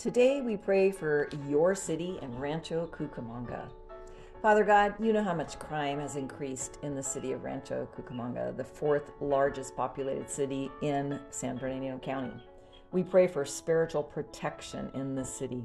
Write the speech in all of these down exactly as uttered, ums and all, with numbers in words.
Today we pray for your city and Rancho Cucamonga. Father God, you know how much crime has increased in the city of Rancho Cucamonga, the fourth largest populated city in San Bernardino County. We pray for spiritual protection in this city.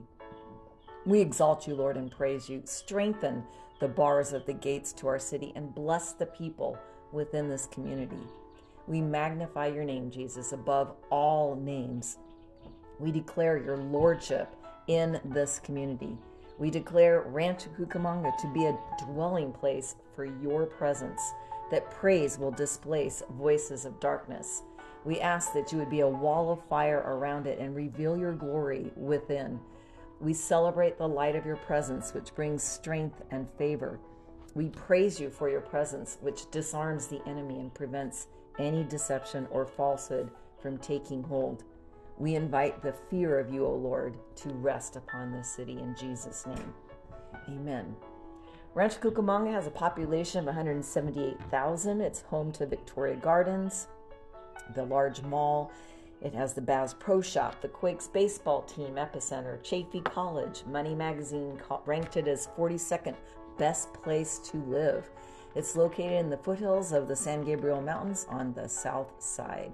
We exalt you, Lord, and praise you. Strengthen the bars of the gates to our city and bless the people within this community. We magnify your name, Jesus, above all names. We declare your lordship in this community. We declare Rancho Cucamonga to be a dwelling place for your presence, that praise will displace voices of darkness. We ask that you would be a wall of fire around it and reveal your glory within. We celebrate the light of your presence, which brings strength and favor. We praise you for your presence, which disarms the enemy and prevents any deception or falsehood from taking hold. We invite the fear of you, O Lord, to rest upon this city in Jesus' name. Amen. Rancho Cucamonga has a population of one hundred seventy-eight thousand. It's home to Victoria Gardens, the large mall. It has the Bass Pro Shop, the Quakes baseball team, Epicenter, Chaffey College. Money Magazine ranked it as forty-second best place to live. It's located in the foothills of the San Gabriel Mountains on the south side.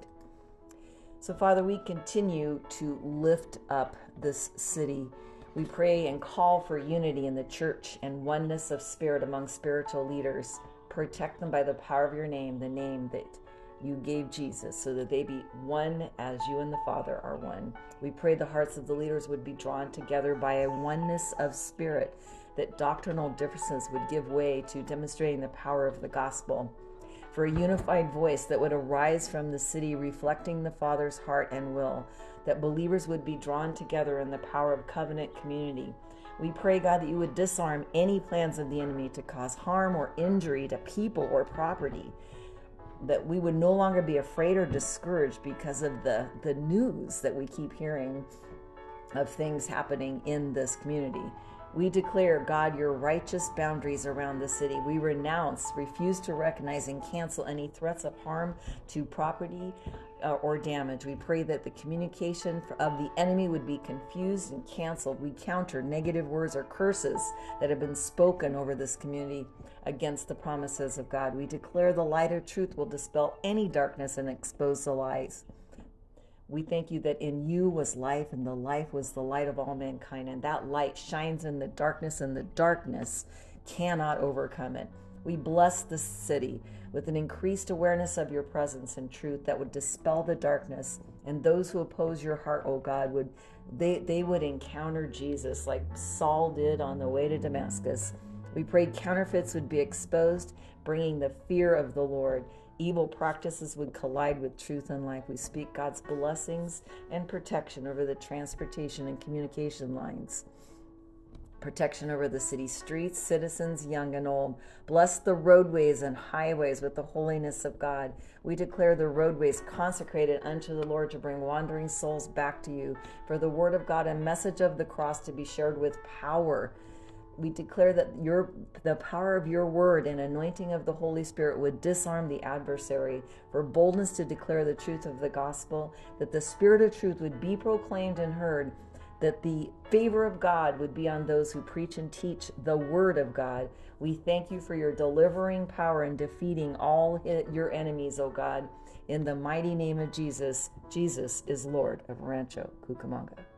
So, Father, we continue to lift up this city. We pray and call for unity in the church and oneness of spirit among spiritual leaders. Protect them by the power of your name, the name that you gave Jesus, so that they be one as you and the Father are one. We pray the hearts of the leaders would be drawn together by a oneness of spirit, that doctrinal differences would give way to demonstrating the power of the gospel. For a unified voice that would arise from the city reflecting the Father's heart and will, that believers would be drawn together in the power of covenant community. We pray, God, that you would disarm any plans of the enemy to cause harm or injury to people or property, that we would no longer be afraid or discouraged because of the, the news that we keep hearing of things happening in this community. We declare, God, your righteous boundaries around the city. We renounce, refuse to recognize, and cancel any threats of harm to property uh, or damage. We pray that the communication of the enemy would be confused and canceled. We counter negative words or curses that have been spoken over this community against the promises of God. We declare the light of truth will dispel any darkness and expose the lies. We thank you that in you was life, and the life was the light of all mankind, and that light shines in the darkness, and the darkness cannot overcome it. We bless this city with an increased awareness of your presence and truth that would dispel the darkness, and those who oppose your heart, oh God, would they, they would encounter Jesus like Saul did on the way to Damascus. We prayed counterfeits would be exposed, bringing the fear of the Lord. Evil practices would collide with truth and life. We speak God's blessings and protection over the transportation and communication lines. Protection over the city streets, citizens, young and old. Bless the roadways and highways with the holiness of God. We declare the roadways consecrated unto the Lord to bring wandering souls back to you. For the word of God and message of the cross to be shared with power. We declare that your the power of your word and anointing of the Holy Spirit would disarm the adversary, for boldness to declare the truth of the gospel, that the spirit of truth would be proclaimed and heard, that the favor of God would be on those who preach and teach the word of God. We thank you for your delivering power and defeating all your enemies, O God. In the mighty name of Jesus, Jesus is Lord of Rancho Cucamonga.